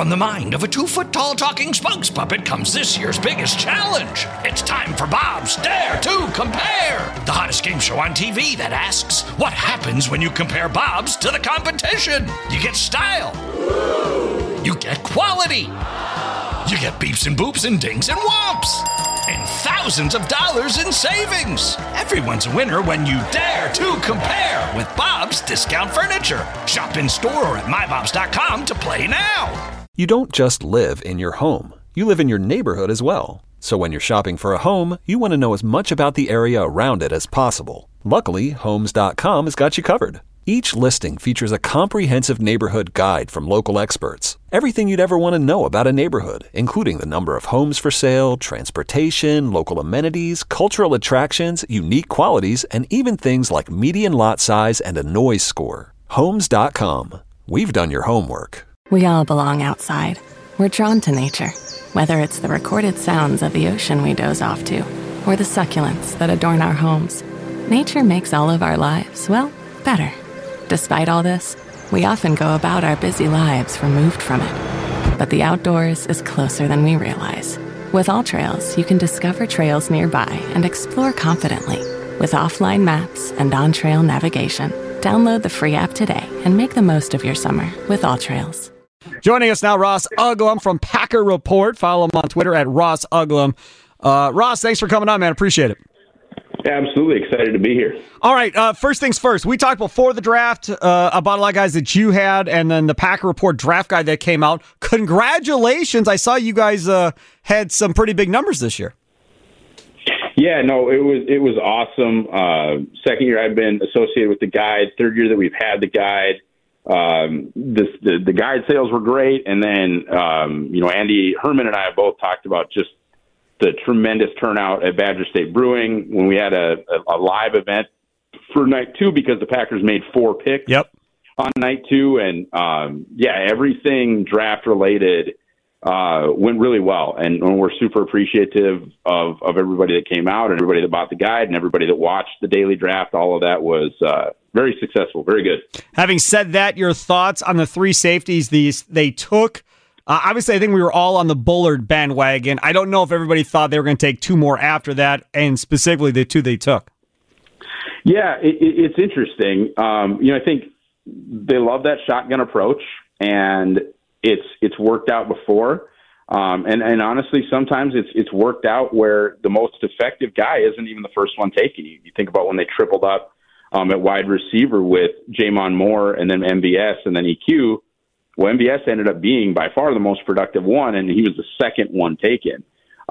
from the mind of a 2-foot-tall talking spokes puppet comes this year's biggest challenge. It's time for Bob's Dare to Compare, the hottest game show on TV that asks, what happens when you compare Bob's to the competition? You get style. You get quality. You get beeps and boops and dings and whomps. And thousands of dollars in savings. Everyone's a winner when you dare to compare with Bob's Discount Furniture. Shop in store or at mybobs.com to play now. You don't just live in your home. You live in your neighborhood as well. So when you're shopping for a home, you want to know as much about the area around it as possible. Luckily, Homes.com has got you covered. Each listing features a comprehensive neighborhood guide from local experts. Everything you'd ever want to know about a neighborhood, including the number of homes for sale, transportation, local amenities, cultural attractions, unique qualities, and even things like median lot size and a noise score. Homes.com. We've done your homework. We all belong outside. We're drawn to nature, whether it's the recorded sounds of the ocean we doze off to, or the succulents that adorn our homes. Nature makes all of our lives, well, better. Despite all this, we often go about our busy lives removed from it. But the outdoors is closer than we realize. With AllTrails, you can discover trails nearby and explore confidently. With offline maps and on-trail navigation, download the free app today and make the most of your summer with AllTrails. Joining us now, Ross Uglum from Packer Report. Follow him on Twitter at Ross Uglum. Ross, thanks for coming on, man. Appreciate it. Absolutely excited to be here. All right, first things first. We talked before the draft about a lot of guys that you had, and then the Packer Report draft guide that came out. Congratulations! I saw you guys had some pretty big numbers this year. Yeah, no, it was awesome. Second year I've been associated with the guide. Third year that we've had the guide. The guide sales were great, and then Andy Herman and I have both talked about just the tremendous turnout at Badger State Brewing when we had a live event for night 2 because the Packers made 4 picks on night 2. And, everything draft related went really well. And we're super appreciative of everybody that came out and everybody that bought the guide and everybody that watched the daily draft. All of that was very successful, very good. Having said that, your thoughts on the 3 safeties they took? Obviously, I think we were all on the Bullard bandwagon. I don't know if everybody thought they were going to take 2 more after that, and specifically the 2 they took. Yeah, it's interesting. I think they love that shotgun approach, and it's worked out before. And honestly, sometimes it's worked out where the most effective guy isn't even the first one taken. You think about when they tripled up at wide receiver with Jamon Moore and then MVS and then EQ. Well, MVS ended up being by far the most productive one, and he was the second one taken.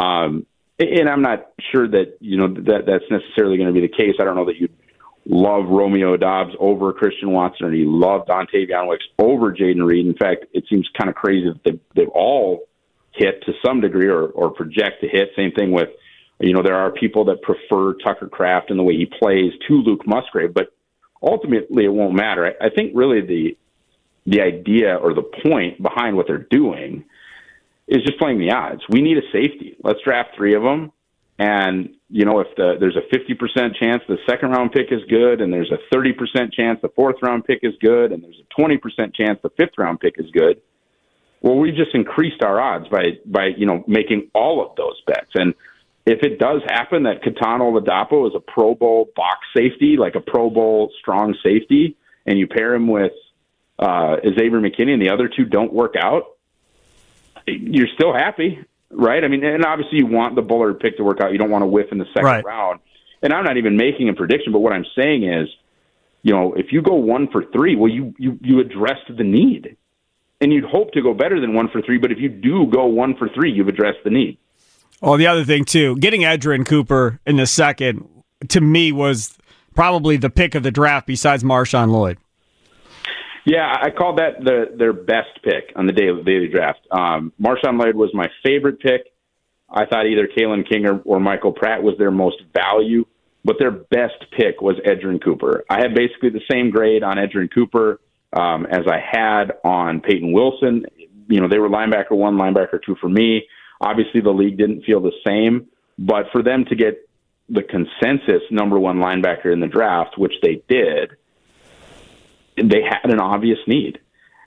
And I'm not sure that that's necessarily going to be the case. I don't know that you'd love Romeo Doubs over Christian Watson, or you love Dontavion Wicks over Jaden Reed. In fact, it seems kind of crazy that they've all hit to some degree or project to hit. Same thing with, there are people that prefer Tucker Kraft and the way he plays to Luke Musgrave, but ultimately it won't matter. I think really the idea or the point behind what they're doing is just playing the odds. We need a safety. Let's draft 3 of them. And, if there's a 50% chance the second round pick is good, and there's a 30% chance the 4th round pick is good, and there's a 20% chance the 5th round pick is good, well, we just increased our odds by making all of those bets. And if it does happen that Kitano Ladapo is a Pro Bowl box safety, like a Pro Bowl strong safety, and you pair him with Xavier McKinney and the other 2 don't work out, you're still happy, right? I mean, and obviously you want the Bullard pick to work out. You don't want to whiff in the second round. And I'm not even making a prediction, but what I'm saying is, if you go 1 for 3, well, you addressed the need. And you'd hope to go better than 1 for 3, but if you do go 1 for 3, you've addressed the need. Oh, the other thing, too, getting Edgerrin Cooper in the second, to me, was probably the pick of the draft besides Marshawn Lloyd. Yeah, I called that their best pick on the daily draft. Marshawn Lloyd was my favorite pick. I thought either Kalen King or Michael Pratt was their most value, but their best pick was Edgerrin Cooper. I had basically the same grade on Edgerrin Cooper as I had on Peyton Wilson. They were linebacker 1, linebacker 2 for me. Obviously, the league didn't feel the same, but for them to get the consensus number 1 linebacker in the draft, which they did, they had an obvious need.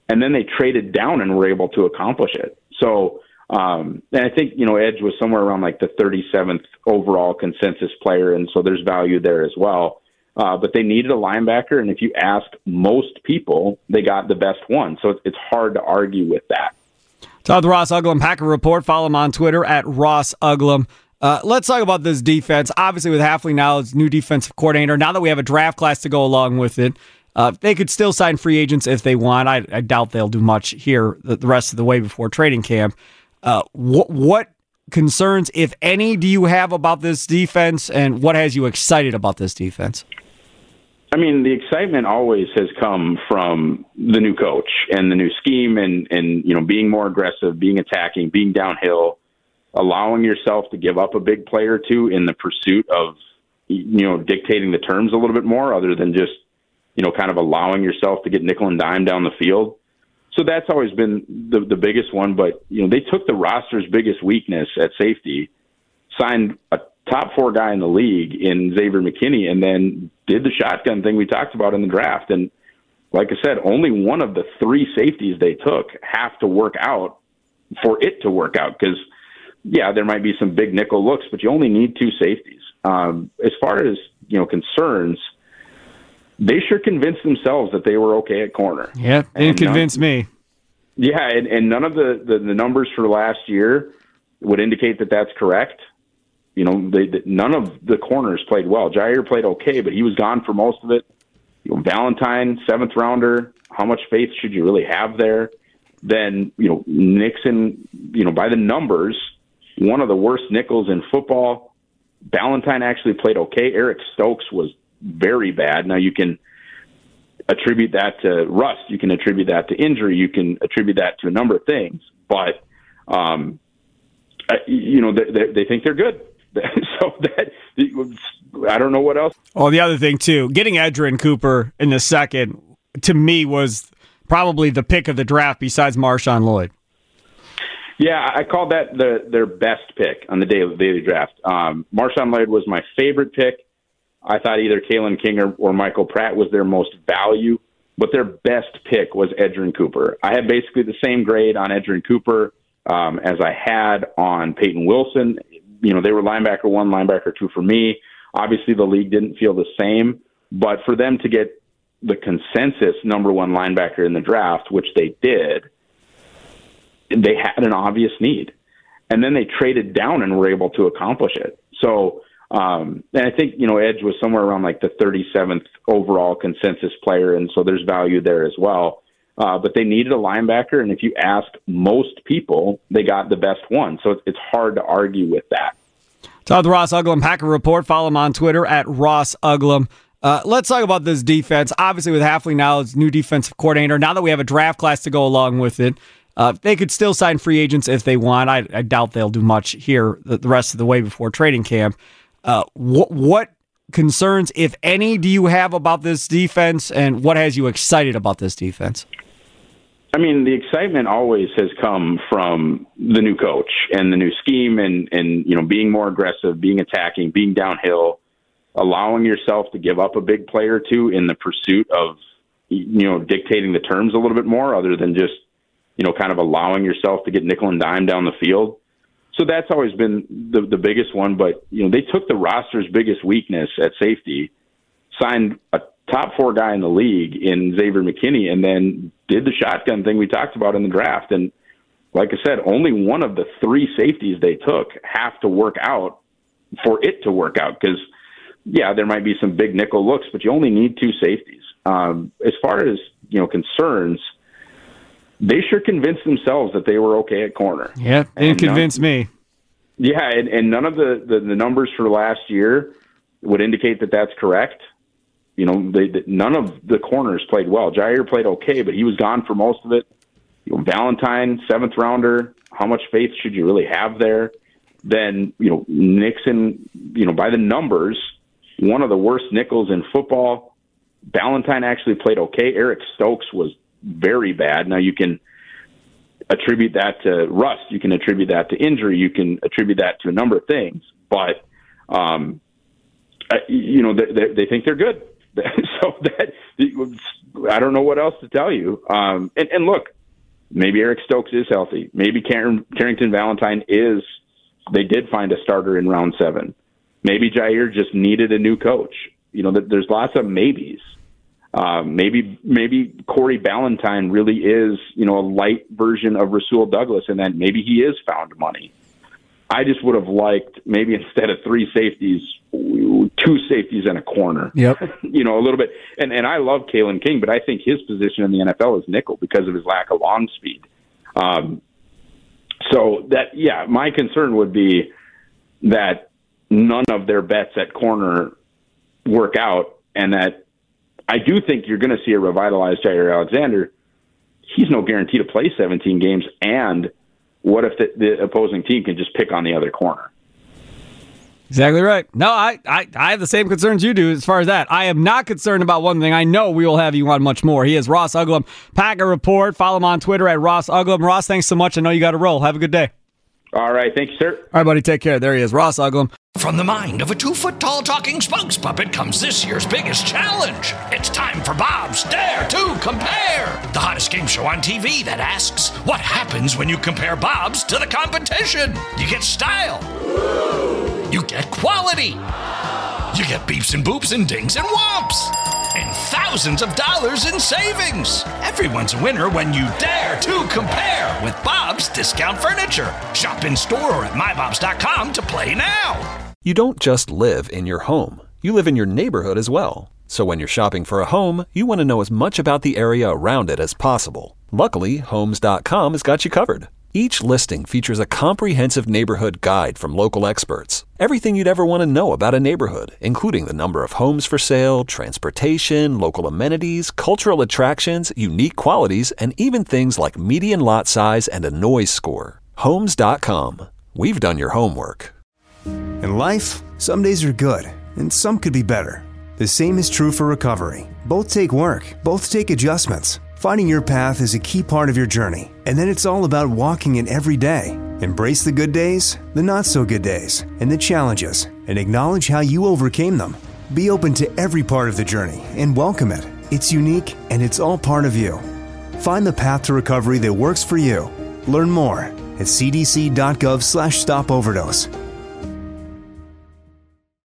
and then they traded down and were able to accomplish it. So, and I think, Edge was somewhere around like the 37th overall consensus player, and so there's value there as well. But they needed a linebacker, and if you ask most people, they got the best one. So it's hard to argue with that. Todd, the Ross Uglum Packer Report. Follow him on Twitter at Ross Uglum. Let's talk about this defense. Obviously, with Hafley now as new defensive coordinator, now that we have a draft class to go along with it, they could still sign free agents if they want. I doubt they'll do much here the rest of the way before training camp. What concerns, if any, do you have about this defense, and what has you excited about this defense? I mean, the excitement always has come from the new coach and the new scheme and being more aggressive, being attacking, being downhill, allowing yourself to give up a big play or two in the pursuit of, dictating the terms a little bit more other than just, kind of allowing yourself to get nickel and dime down the field. So that's always been the biggest one. But, they took the roster's biggest weakness at safety, signed a top 4 guy in the league in Xavier McKinney, and then did the shotgun thing we talked about in the draft. And like I said, only one of the 3 safeties they took have to work out for it to work out. Because, there might be some big nickel looks, but you only need 2 safeties. As far as, concerns, they sure convinced themselves that they were okay at corner. Yeah, they didn't convince me. Yeah, and none of the numbers for last year would indicate that that's correct. None of the corners played well. Jair played okay, but he was gone for most of it. Valentine, 7th rounder. How much faith should you really have there? Then, Nixon, by the numbers, one of the worst nickels in football. Valentine actually played okay. Eric Stokes was very bad. Now you can attribute that to rust. You can attribute that to injury. You can attribute that to a number of things. But, they think they're good. So I don't know what else. Oh, the other thing, too, getting Edgerrin Cooper in the second, to me, was probably the pick of the draft besides Marshawn Lloyd. Yeah, I called that their best pick on the daily draft. Marshawn Lloyd was my favorite pick. I thought either Kalen King or Michael Pratt was their most value, but their best pick was Edgerrin Cooper. I had basically the same grade on Edgerrin Cooper as I had on Peyton Wilson. They were linebacker 1, linebacker 2 for me. Obviously, the league didn't feel the same, but for them to get the consensus number 1 linebacker in the draft, which they did, they had an obvious need. And then they traded down and were able to accomplish it. So, and I think, Edge was somewhere around like the 37th overall consensus player, and so there's value there as well. But they needed a linebacker, and if you ask most people, they got the best one. So it's hard to argue with that. Todd, the Ross Uglum Packer Report. Follow him on Twitter at Ross Uglum. Let's talk about this defense. Obviously, with Hafley now as new defensive coordinator, now that we have a draft class to go along with it, they could still sign free agents if they want. I doubt they'll do much here the rest of the way before training camp. What concerns, if any, do you have about this defense, and what has you excited about this defense? I mean, the excitement always has come from the new coach and the new scheme and being more aggressive, being attacking, being downhill, allowing yourself to give up a big play or two in the pursuit of, dictating the terms a little bit more other than just, kind of allowing yourself to get nickel and dime down the field. So that's always been the biggest one. But, they took the roster's biggest weakness at safety, signed a top 4 guy in the league in Xavier McKinney, and then did the shotgun thing we talked about in the draft. And like I said, only one of the 3 safeties they took have to work out for it to work out. Because, there might be some big nickel looks, but you only need 2 safeties. As far as, concerns, they sure convinced themselves that they were okay at corner. Yeah, they didn't convince me. Yeah, and none of the numbers for last year would indicate that that's correct. None of the corners played well. Jair played okay, but he was gone for most of it. Valentine, 7th rounder. How much faith should you really have there? Then, Nixon, by the numbers, one of the worst nickels in football. Valentine actually played okay. Eric Stokes was very bad. Now you can attribute that to rust. You can attribute that to injury. You can attribute that to a number of things. But, they think they're good. So that I don't know what else to tell you. And look, maybe Eric Stokes is healthy. Maybe Carrington Valentine is. They did find a starter in round 7. Maybe Jair just needed a new coach. There's lots of maybes. Maybe Corey Ballantyne really is, a light version of Rasul Douglas, and then maybe he is found money. I just would have liked maybe instead of 3 safeties, 2 safeties and a corner. Yep. A little bit. And I love Kalen King, but I think his position in the NFL is nickel because of his lack of long speed. So that, my concern would be that none of their bets at corner work out, and that I do think you're going to see a revitalized Jair Alexander. He's no guarantee to play 17 games, and what if the opposing team can just pick on the other corner? Exactly right. No, I have the same concerns you do as far as that. I am not concerned about one thing. I know we will have you on much more. He is Ross Uglem, Packer Report. Follow him on Twitter at Ross Uglem. Ross, thanks so much. I know you got to roll. Have a good day. All right. Thank you, sir. All right, buddy. Take care. There he is, Ross Uglem. From the mind of a 2-foot-tall talking spokes puppet comes this year's biggest challenge. It's time for Bob's Dare to Compare, the hottest game show on TV that asks, what happens when you compare Bob's to the competition? You get style. You get quality. You get beeps and boops and dings and whomps. And thousands of dollars in savings. Everyone's a winner when you dare to compare with Bob's Discount Furniture. Shop in store or at mybobs.com to play now. You don't just live in your home. You live in your neighborhood as well. So when you're shopping for a home, you want to know as much about the area around it as possible. Luckily, Homes.com has got you covered. Each listing features a comprehensive neighborhood guide from local experts. Everything you'd ever want to know about a neighborhood, including the number of homes for sale, transportation, local amenities, cultural attractions, unique qualities, and even things like median lot size and a noise score. Homes.com. We've done your homework. In life, some days are good, and some could be better. The same is true for recovery. Both take work, both take adjustments. Finding your path is a key part of your journey, and then it's all about walking it every day. Embrace the good days, the not-so-good days, and the challenges, and acknowledge how you overcame them. Be open to every part of the journey and welcome it. It's unique, and it's all part of you. Find the path to recovery that works for you. Learn more at cdc.gov/stopoverdose.